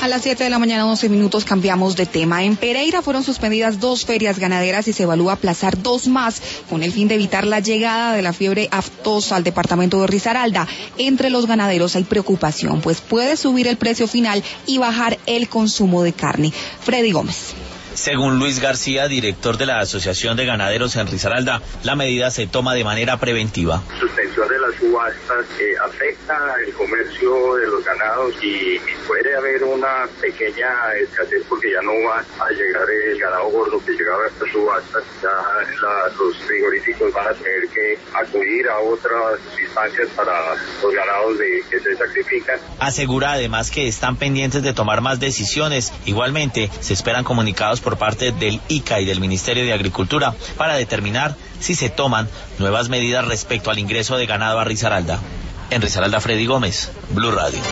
A las 7 de la mañana, 11 minutos, cambiamos de tema. En Pereira fueron suspendidas 2 ferias ganaderas y se evalúa aplazar 2 más con el fin de evitar la llegada de la fiebre aftosa al departamento de Risaralda. Entre los ganaderos hay preocupación, pues puede subir el precio final y bajar el consumo de carne. Freddy Gómez. Según Luis García, director de la Asociación de Ganaderos en Risaralda, la medida se toma de manera preventiva. Suspensión de las subastas afecta el comercio de los ganados y puede haber una pequeña escasez porque ya no va a llegar el ganado gordo que llegaba a estas subastas. Ya los frigoríficos van a tener que acudir a otras instancias para los ganados que se sacrifican. Asegura además que están pendientes de tomar más decisiones. Igualmente, se esperan comunicados por parte del ICA y del Ministerio de Agricultura para determinar si se toman nuevas medidas respecto al ingreso de ganado a Risaralda. En Risaralda, Freddy Gómez, Blue Radio.